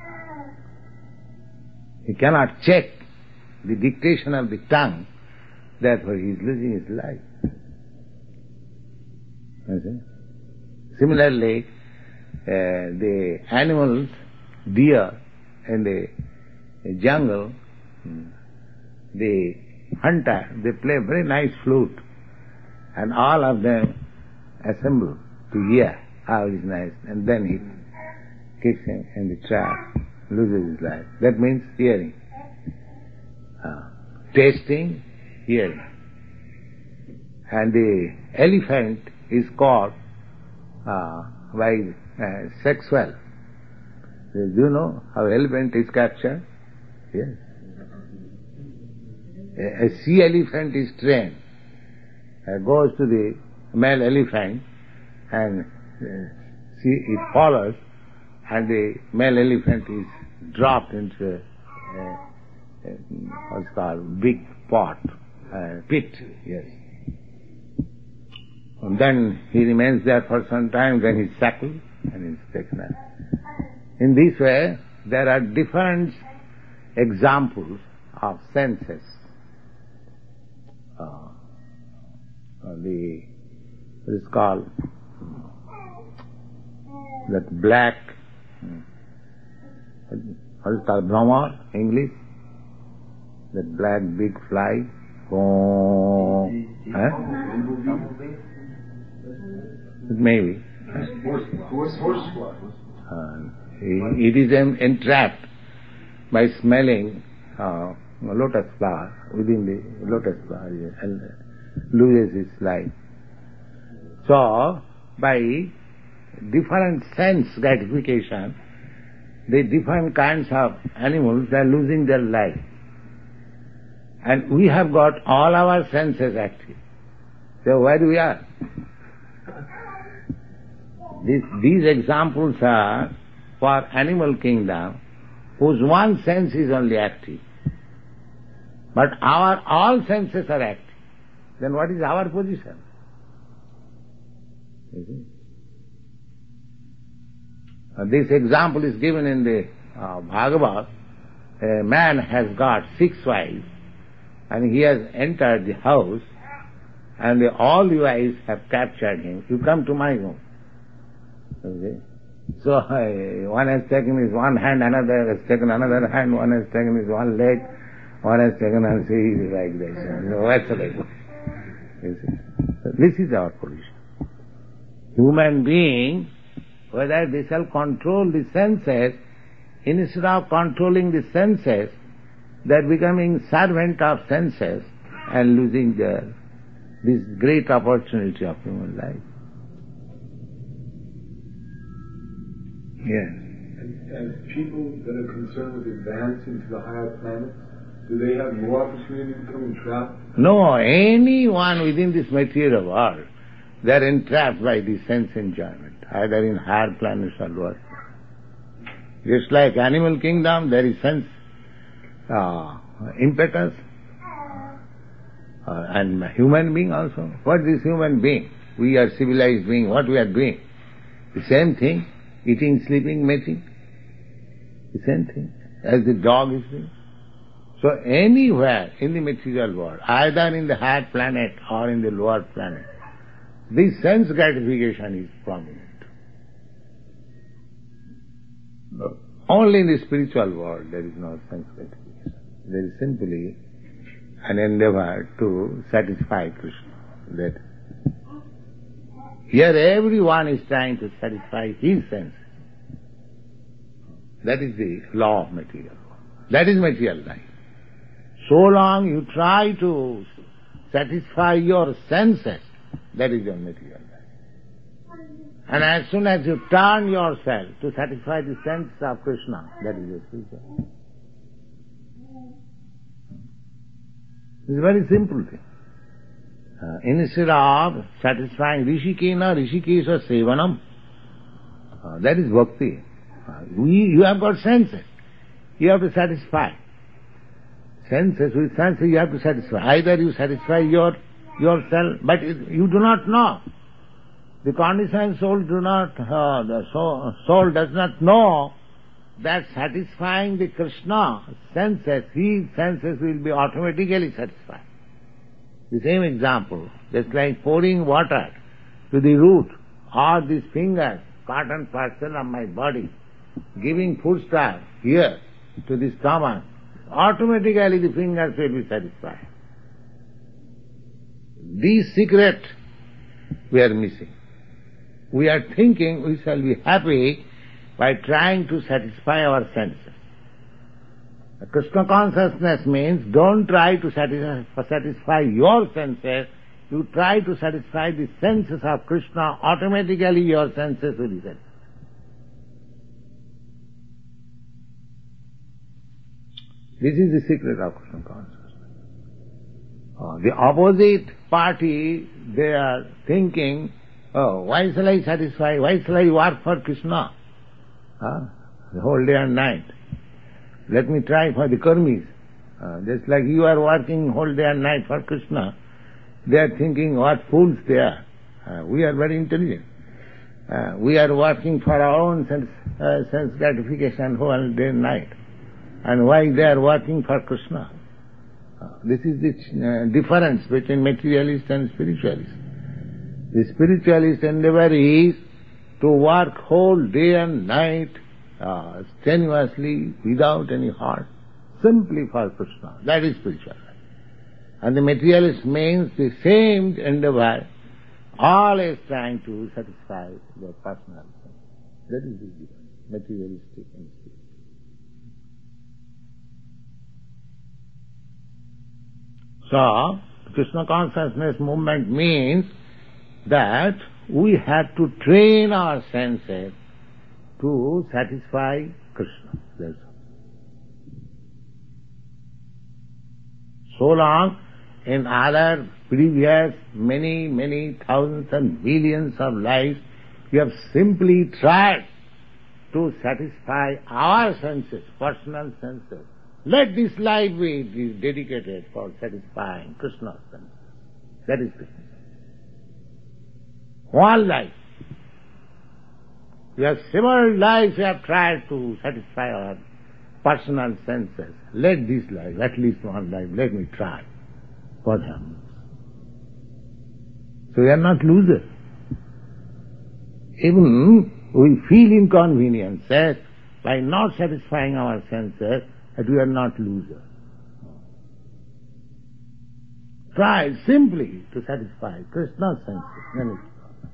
Speaker 3: He cannot check the dictation of the tongue, therefore he is losing his life. You see? Similarly, uh, the animals, deer in the jungle, the hunter, they play a very nice flute, and all of them assemble to hear how it is nice, and then he kicks him in the trap, loses his life. That means hearing. Uh, tasting, hearing. And the elephant is caught uh, by uh, sexual. Do you know how elephant is captured? Yes. A, a sea elephant is trained, uh, goes to the male elephant and uh, see it follows, and the male elephant is dropped into a, a, a what's called big pot, uh, pit, yes. And then he remains there for some time, then he's shackled and he's taken out. In this way, there are different examples of senses. Uh, the It is called that black, what is called Brahma, English, that black big fly. Oh, huh? Maybe.
Speaker 2: Horsefly.
Speaker 3: Uh, it is entrapped by smelling uh, lotus flower within the lotus flower and loses its life. So, by different sense gratification, the different kinds of animals, they are losing their life. And we have got all our senses active. So where we are? These, these examples are for animal kingdom, whose one sense is only active. But our all senses are active. Then what is our position? You see? Uh, this example is given in the uh, Bhagavad. A man has got six wives and he has entered the house and the, all the wives have captured him. You come to my room. Okay. So uh, one has taken his one hand, another has taken another hand, one has taken his one leg, one has taken and see like this. You know, what's like this? You see? So this is our position. Human being, whether they shall control the senses, instead of controlling the senses, they are becoming servant of senses and losing their this great opportunity of human life. Yes.
Speaker 2: And, and people that are concerned with advancing to the higher planets, do they have more opportunity to become entrapped?
Speaker 3: No, anyone within this material world, they are entrapped by the sense enjoyment, either in higher planets or lower. Just like animal kingdom, there is sense uh, impetus, uh, and human being also. What is human being? We are civilized being. What we are doing? The same thing. Eating, sleeping, mating. The same thing as the dog is doing. So anywhere in the material world, either in the higher planet or in the lower planet, this sense gratification is prominent. No. Only in the spiritual world there is no sense gratification. There is simply an endeavor to satisfy Krishna. That here everyone is trying to satisfy his senses. That is the law of material world. That is material life. So long you try to satisfy your senses, that is your material life. And as soon as you turn yourself to satisfy the sense of Krishna, that is your spiritual life. It's a very simple thing. Uh, instead of satisfying Rishikena, Rishikesha Sevanam, uh, that is bhakti. Uh, we, you have got senses. You have to satisfy. Senses, with senses you have to satisfy. Either you satisfy your yourself, but it, you do not know. The conditioned soul do not, uh, the soul, soul does not know that satisfying the Krishna senses, his senses will be automatically satisfied. The same example, just like pouring water to the root or these fingers, cotton parcel of my body, giving foodstuff here to the stomach, automatically the fingers will be satisfied. This secret we are missing. We are thinking we shall be happy by trying to satisfy our senses. Krishna consciousness means don't try to satisfy, satisfy your senses, you try to satisfy the senses of Krishna, automatically your senses will be satisfied. This is the secret of Krishna consciousness. Uh, the opposite party, they are thinking, oh, why shall I satisfy, why shall I work for Krishna? Huh? The whole day and night. Let me try for the karmis. Uh, just like you are working whole day and night for Krishna, they are thinking what fools they are. Uh, we are very intelligent. Uh, we are working for our own sense, uh, sense gratification whole day and night. And why they are working for Krishna? Uh, this is the uh, difference between materialist and spiritualist. The spiritualist endeavor is to work whole day and night uh, strenuously without any heart, simply for Krishna. That is spiritual life. And the materialist means the same endeavor, always trying to satisfy their personal sense. That is the difference, materialistic and spiritual. So, Krishna consciousness movement means that we have to train our senses to satisfy Krishna. That's all. So long, in other previous many, many thousands and billions of lives, we have simply tried to satisfy our senses, personal senses, Let this life be dedicated for satisfying Krishna's senses. That is Krishna. One life. We have several lives we have tried to satisfy our personal senses. Let this life, at least one life, let me try. What happens? So we are not losers. Even we feel inconveniences by not satisfying our senses, that we are not losers. Try simply to satisfy Krishna's senses. Then it's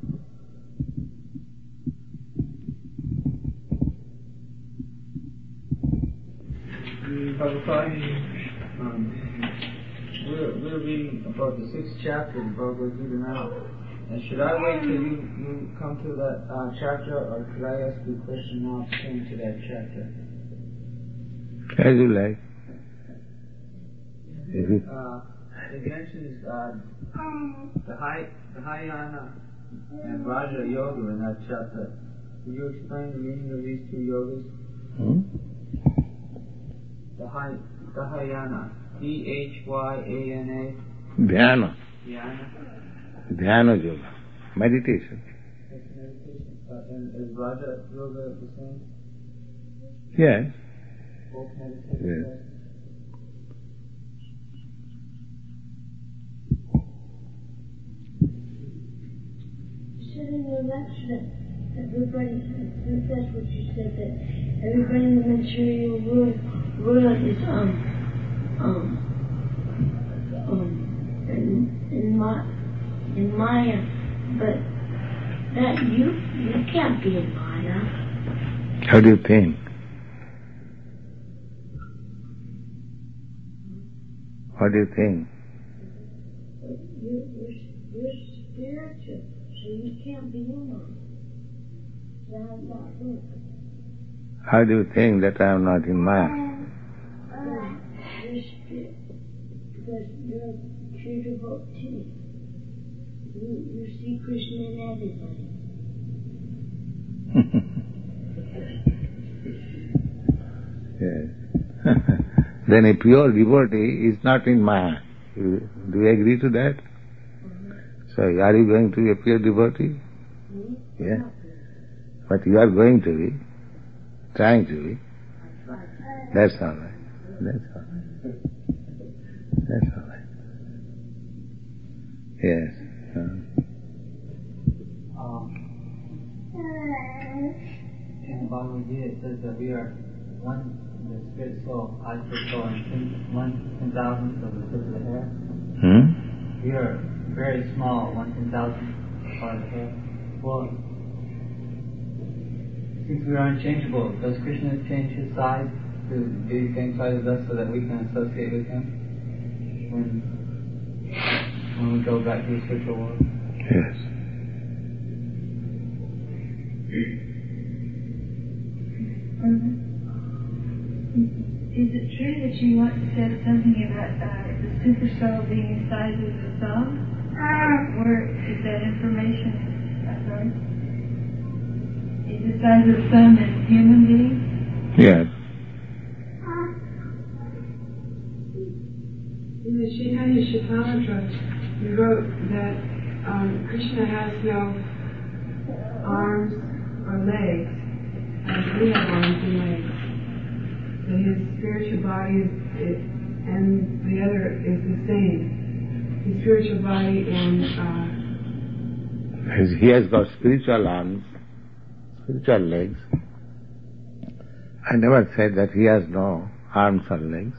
Speaker 4: Prabhupada, um, we're, we're reading about the sixth chapter of Bhagavad Gita now. And should I wait till you, you come to that uh, chapter, or could I ask you a question now pertaining to that chapter?
Speaker 3: as you like.
Speaker 4: Uh, it mentions uh, the high, the Hyana and Raja Yoga in that chapter. Could you explain the meaning of these two yogas?
Speaker 3: Hmm?
Speaker 4: The Hy, the Hyana, D H Y A N A.
Speaker 3: Dhyana.
Speaker 4: Dhyana.
Speaker 3: Dhyana yoga. Meditation.
Speaker 4: That's meditation. Uh, and is Raja Yoga the same?
Speaker 3: Yes.
Speaker 4: Both meditation.
Speaker 3: Yes.
Speaker 5: Said in your lecture that everybody, since that's what you said, that everybody in the material world, world is um um um in in my in Maya, but that you you can't be in Maya.
Speaker 3: How do you think? What do you think?
Speaker 5: But you you're, you're spiritual, so you can't be in Maya. That not work.
Speaker 3: How do you think that I am not in Maya?
Speaker 5: You're spirit, because you're a true devotee. You, you see Krishna in everybody.
Speaker 3: Yes. Then a pure devotee is not in Maya. You, do you agree to that?
Speaker 5: Mm-hmm.
Speaker 3: So are you going to be a pure devotee?
Speaker 5: Mm-hmm.
Speaker 3: Yeah. But you are going to be, trying to be. That's all right. That's all right. That's all right. Yes. Uh,
Speaker 4: Um, in the Bhagavad Gita it says that we are one, the spirit soul, I spirit soul, and ten, one ten thousandth of the tip of the hair.
Speaker 3: hmm?
Speaker 4: We are very small, one ten thousandth part of the hair. Well, since we are unchangeable, does Krishna change his size to be the same size as us so that we can associate with him when when we go back to the spiritual world?
Speaker 3: Yes.
Speaker 6: Is it true that you once said something about uh, the super soul being the size of the thumb? Where is that information? Uh, sorry? Is the size of the thumb as a human being?
Speaker 3: Yes.
Speaker 7: In the Chaitanya Chaitanya, we wrote that um, Krishna has no arms or legs, as we have arms and legs. That his spiritual body is, is, and the other is the same. His spiritual body and uh,
Speaker 3: He has got spiritual arms, spiritual legs. I never said that he has no arms or legs.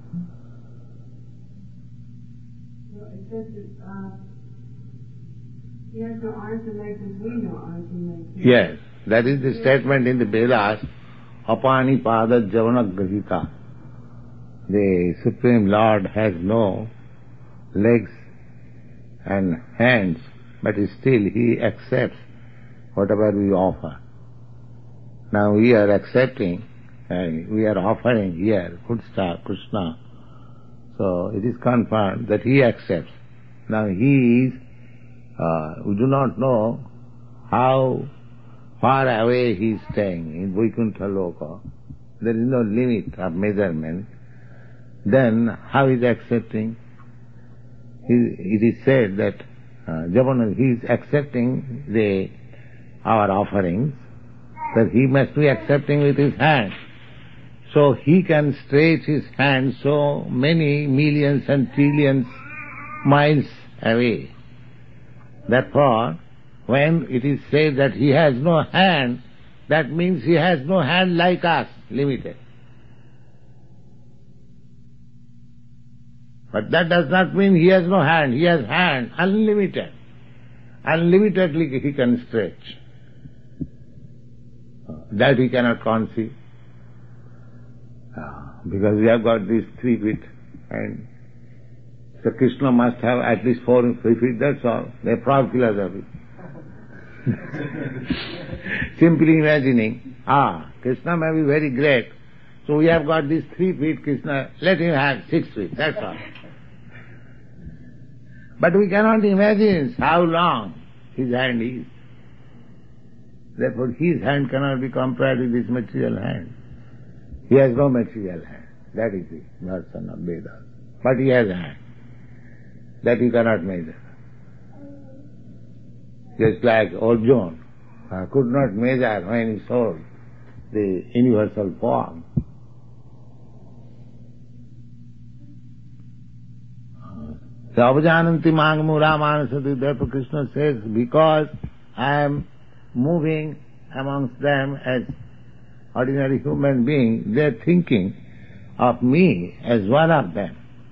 Speaker 7: well, it says that uh, he has no arms and legs as we know arms and legs.
Speaker 3: Yes, that is the statement in the Vedas, Apani Pada Javana Grahita. The Supreme Lord has no legs and hands, but still he accepts whatever we offer. Now we are accepting, and we are offering here Krishna, Krishna. So it is confirmed that he accepts. Now he is, uh, we do not know how far away he is staying in Vaikuntha Loka. There is no limit of measurement. then how is accepting? He, it is said that uh, Javannath, he is accepting the our offerings, that he must be accepting with his hand. So he can stretch his hand so many millions and trillions miles away. Therefore, when it is said that he has no hand, that means he has no hand like us, limited. But that does not mean he has no hand. He has hand, unlimited. Unlimitedly he can stretch. That we cannot conceive. Because we have got these three feet, and so Krishna must have at least four three feet, that's all. They are proud philosophy. Simply imagining, ah, Krishna may be very great, so we have got these three feet, Krishna, let him have six feet, that's all. But we cannot imagine how long his hand is. Therefore his hand cannot be compared with this material hand. He has no material hand. That is the version of Vedas. But he has a hand. That you cannot measure. Just like Arjuna uh, could not measure when he saw the universal form. So Avajananti Mangamura Manasati, therefore Krishna says, because I am moving amongst them as ordinary human being, they are thinking of me as one of them.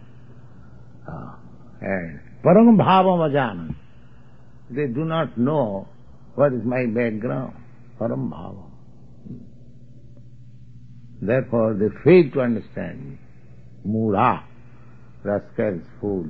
Speaker 3: Param bhavam ajanam. They do not know what is my background. Param bhavam. Therefore they fail to understand me. Mura, rascals, fools.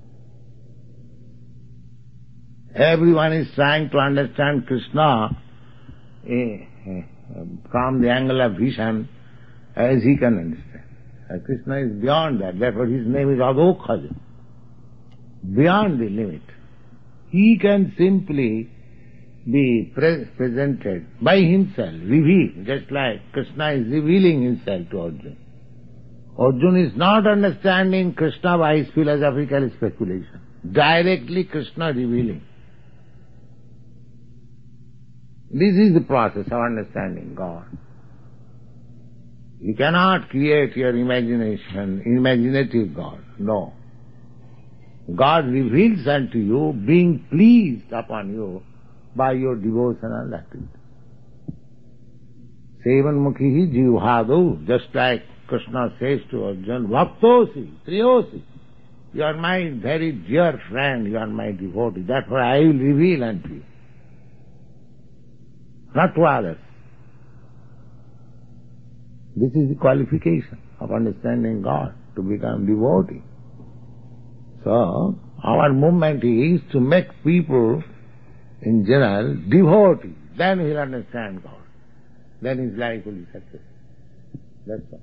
Speaker 3: Everyone is trying to understand Krishna eh, eh, from the angle of vision as he can understand. Uh, Krishna is beyond that, therefore his name is Adokhaja. Beyond the limit. He can simply be pre- presented by himself, revealed, just like Krishna is revealing himself to Arjuna. Arjuna is not understanding Krishna by his philosophical speculation. Directly Krishna revealing. This is the process of understanding God. You cannot create your imagination, imaginative God. No. God reveals unto you, being pleased upon you by your devotional activity. Sevan mukhi jivhadu, just like Krishna says to Arjuna, Bhaktosi, Priyosi, you are my very dear friend, you are my devotee, therefore I will reveal unto you. Not to others. This is the qualification of understanding God, to become devotee. So, our movement is to make people, in general, devotees. Then he'll understand God. Then his life will be successful. That's all.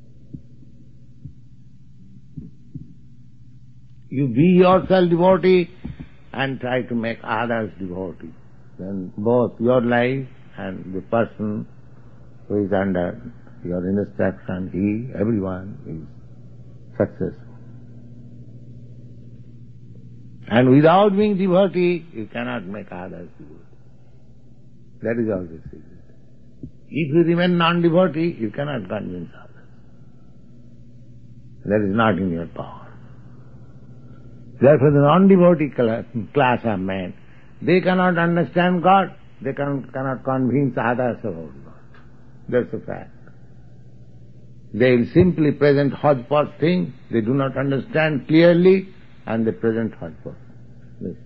Speaker 3: You be yourself devotee and try to make others devotee. Then both your life and the person who is under your instruction, he, everyone is successful. And without being devotee, you cannot make others devotee. That is also secret. If you remain non-devotee, you cannot convince others. That is not in your power. Therefore the non-devotee class of men, they cannot understand God, they can, cannot convince others about God. That's a fact. They will simply present hodgepodge things, they do not understand clearly, and they present hodgepodge. Yes.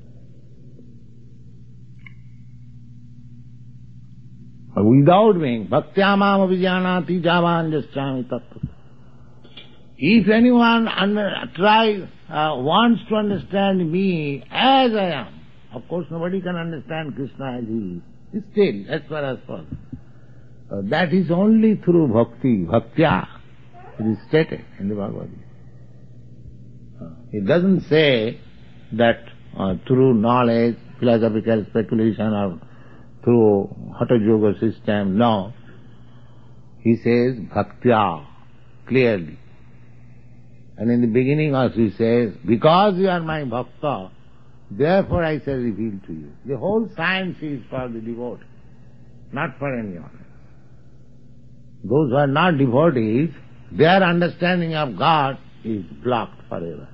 Speaker 3: Without being bhaktyamam avijanati javan jaschami tattva. If anyone under, tries, uh, wants to understand me as I am, of course nobody can understand Krishna as he is. Still, as far as possible. Uh, that is only through bhakti, bhaktya. It is stated in the Bhagavad Gita. Uh, it doesn't say that uh, through knowledge, philosophical speculation, or through Hatha Yoga system. No. He says bhaktya, clearly. And in the beginning also he says, because you are my bhakta, therefore I shall reveal to you. The whole science is for the devotee, not for anyone else. Those who are not devotees, their understanding of God is blocked forever.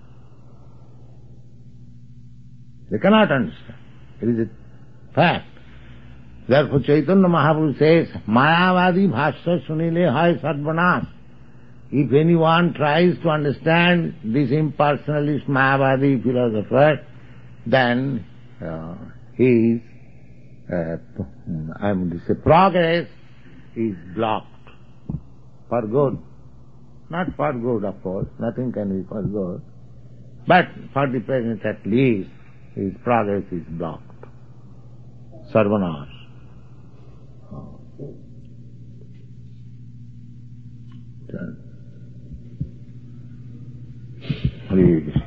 Speaker 3: They cannot understand. It is a fact. Therefore Chaitanya Mahaprabhu says, Mayavadi bhashya sunile hai sarvanash. If anyone tries to understand this impersonalist Mayavadi philosopher, then uh, his uh, I mean to say progress is blocked for good. Not for good, of course, nothing can be for good, but for the present at least, his progress is blocked. Sarvanash. Oh. Hare Krishna.